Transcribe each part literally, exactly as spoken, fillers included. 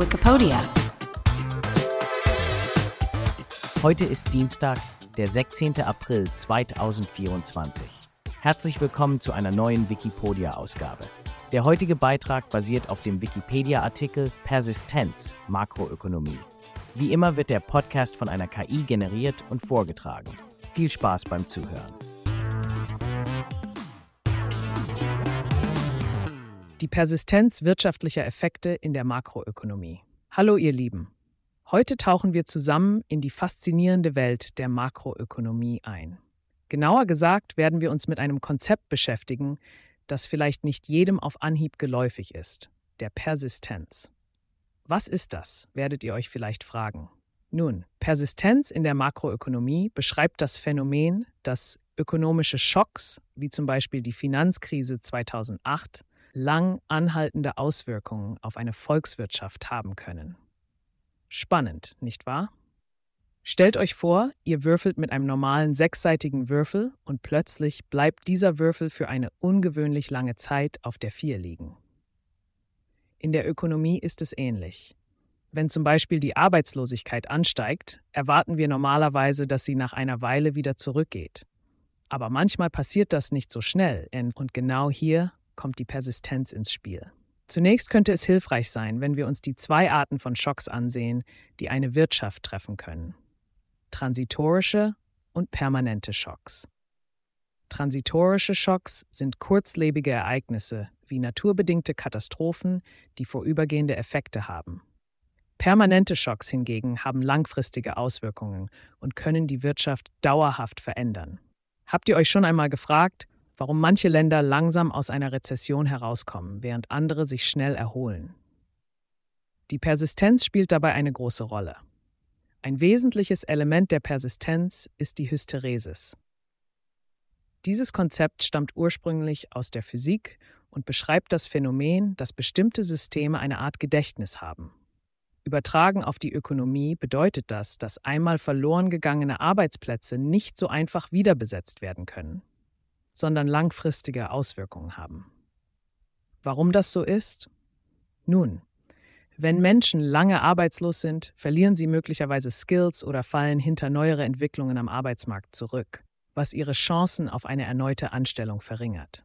Wikipedia. Heute ist Dienstag, der sechzehnten April zweitausendvierundzwanzig. Herzlich willkommen zu einer neuen Wikipedia-Ausgabe. Der heutige Beitrag basiert auf dem Wikipedia-Artikel Persistenz, Makroökonomie. Wie immer wird der Podcast von einer K I generiert und vorgetragen. Viel Spaß beim Zuhören. Die Persistenz wirtschaftlicher Effekte in der Makroökonomie. Hallo ihr Lieben. Heute tauchen wir zusammen in die faszinierende Welt der Makroökonomie ein. Genauer gesagt werden wir uns mit einem Konzept beschäftigen, das vielleicht nicht jedem auf Anhieb geläufig ist, der Persistenz. Was ist das, werdet ihr euch vielleicht fragen. Nun, Persistenz in der Makroökonomie beschreibt das Phänomen, dass ökonomische Schocks, wie zum Beispiel die Finanzkrise zweitausendacht, lang anhaltende Auswirkungen auf eine Volkswirtschaft haben können. Spannend, nicht wahr? Stellt euch vor, ihr würfelt mit einem normalen sechsseitigen Würfel und plötzlich bleibt dieser Würfel für eine ungewöhnlich lange Zeit auf der vier liegen. In der Ökonomie ist es ähnlich. Wenn zum Beispiel die Arbeitslosigkeit ansteigt, erwarten wir normalerweise, dass sie nach einer Weile wieder zurückgeht. Aber manchmal passiert das nicht so schnell und genau hier kommt die Persistenz ins Spiel. Zunächst könnte es hilfreich sein, wenn wir uns die zwei Arten von Schocks ansehen, die eine Wirtschaft treffen können. Transitorische und permanente Schocks. Transitorische Schocks sind kurzlebige Ereignisse wie naturbedingte Katastrophen, die vorübergehende Effekte haben. Permanente Schocks hingegen haben langfristige Auswirkungen und können die Wirtschaft dauerhaft verändern. Habt ihr euch schon einmal gefragt, warum manche Länder langsam aus einer Rezession herauskommen, während andere sich schnell erholen? Die Persistenz spielt dabei eine große Rolle. Ein wesentliches Element der Persistenz ist die Hysteresis. Dieses Konzept stammt ursprünglich aus der Physik und beschreibt das Phänomen, dass bestimmte Systeme eine Art Gedächtnis haben. Übertragen auf die Ökonomie bedeutet das, dass einmal verloren gegangene Arbeitsplätze nicht so einfach wiederbesetzt werden können, sondern langfristige Auswirkungen haben. Warum das so ist? Nun, wenn Menschen lange arbeitslos sind, verlieren sie möglicherweise Skills oder fallen hinter neuere Entwicklungen am Arbeitsmarkt zurück, was ihre Chancen auf eine erneute Anstellung verringert.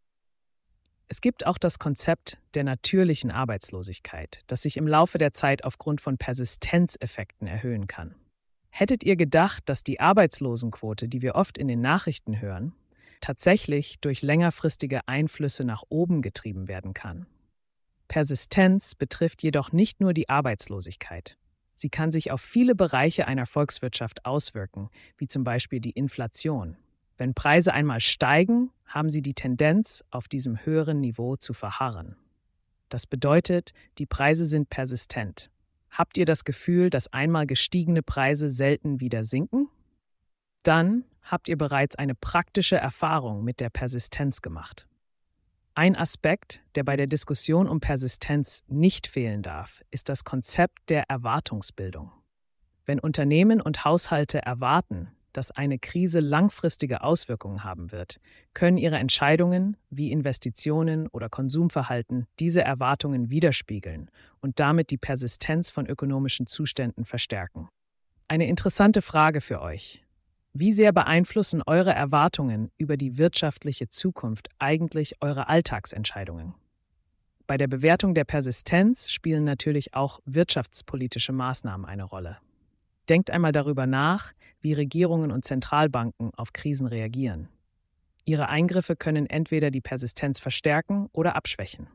Es gibt auch das Konzept der natürlichen Arbeitslosigkeit, das sich im Laufe der Zeit aufgrund von Persistenzeffekten erhöhen kann. Hättet ihr gedacht, dass die Arbeitslosenquote, die wir oft in den Nachrichten hören, tatsächlich durch längerfristige Einflüsse nach oben getrieben werden kann? Persistenz betrifft jedoch nicht nur die Arbeitslosigkeit. Sie kann sich auf viele Bereiche einer Volkswirtschaft auswirken, wie zum Beispiel die Inflation. Wenn Preise einmal steigen, haben sie die Tendenz, auf diesem höheren Niveau zu verharren. Das bedeutet, die Preise sind persistent. Habt ihr das Gefühl, dass einmal gestiegene Preise selten wieder sinken? Dann habt ihr bereits eine praktische Erfahrung mit der Persistenz gemacht. Ein Aspekt, der bei der Diskussion um Persistenz nicht fehlen darf, ist das Konzept der Erwartungsbildung. Wenn Unternehmen und Haushalte erwarten, dass eine Krise langfristige Auswirkungen haben wird, können ihre Entscheidungen wie Investitionen oder Konsumverhalten diese Erwartungen widerspiegeln und damit die Persistenz von ökonomischen Zuständen verstärken. Eine interessante Frage für euch. Wie sehr beeinflussen eure Erwartungen über die wirtschaftliche Zukunft eigentlich eure Alltagsentscheidungen? Bei der Bewertung der Persistenz spielen natürlich auch wirtschaftspolitische Maßnahmen eine Rolle. Denkt einmal darüber nach, wie Regierungen und Zentralbanken auf Krisen reagieren. Ihre Eingriffe können entweder die Persistenz verstärken oder abschwächen.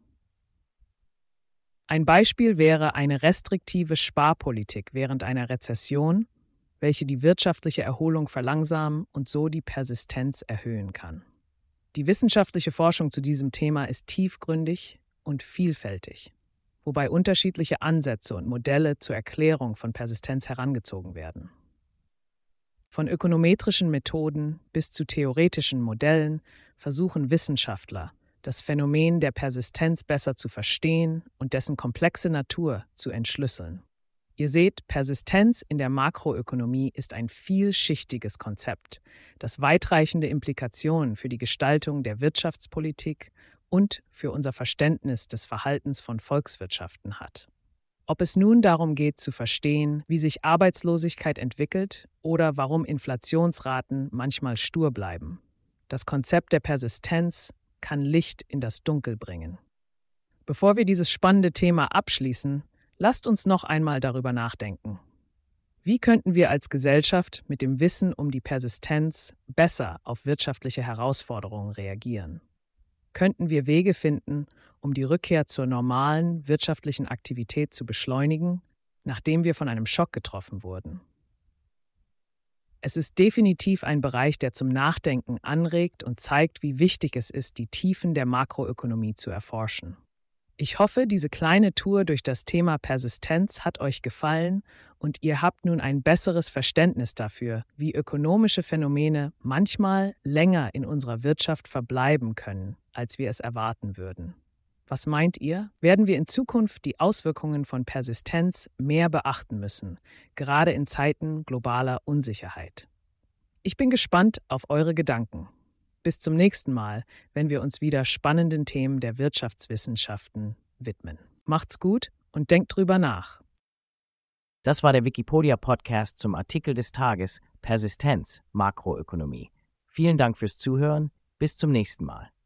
Ein Beispiel wäre eine restriktive Sparpolitik während einer Rezession, welche die wirtschaftliche Erholung verlangsamen und so die Persistenz erhöhen kann. Die wissenschaftliche Forschung zu diesem Thema ist tiefgründig und vielfältig, wobei unterschiedliche Ansätze und Modelle zur Erklärung von Persistenz herangezogen werden. Von ökonometrischen Methoden bis zu theoretischen Modellen versuchen Wissenschaftler, das Phänomen der Persistenz besser zu verstehen und dessen komplexe Natur zu entschlüsseln. Ihr seht, Persistenz in der Makroökonomie ist ein vielschichtiges Konzept, das weitreichende Implikationen für die Gestaltung der Wirtschaftspolitik und für unser Verständnis des Verhaltens von Volkswirtschaften hat. Ob es nun darum geht zu verstehen, wie sich Arbeitslosigkeit entwickelt oder warum Inflationsraten manchmal stur bleiben. Das Konzept der Persistenz kann Licht in das Dunkel bringen. Bevor wir dieses spannende Thema abschließen, lasst uns noch einmal darüber nachdenken. Wie könnten wir als Gesellschaft mit dem Wissen um die Persistenz besser auf wirtschaftliche Herausforderungen reagieren? Könnten wir Wege finden, um die Rückkehr zur normalen wirtschaftlichen Aktivität zu beschleunigen, nachdem wir von einem Schock getroffen wurden? Es ist definitiv ein Bereich, der zum Nachdenken anregt und zeigt, wie wichtig es ist, die Tiefen der Makroökonomie zu erforschen. Ich hoffe, diese kleine Tour durch das Thema Persistenz hat euch gefallen und ihr habt nun ein besseres Verständnis dafür, wie ökonomische Phänomene manchmal länger in unserer Wirtschaft verbleiben können, als wir es erwarten würden. Was meint ihr? Werden wir in Zukunft die Auswirkungen von Persistenz mehr beachten müssen, gerade in Zeiten globaler Unsicherheit? Ich bin gespannt auf eure Gedanken. Bis zum nächsten Mal, wenn wir uns wieder spannenden Themen der Wirtschaftswissenschaften widmen. Macht's gut und denkt drüber nach. Das war der Wikipedia-Podcast zum Artikel des Tages Persistenz, Makroökonomie. Vielen Dank fürs Zuhören. Bis zum nächsten Mal.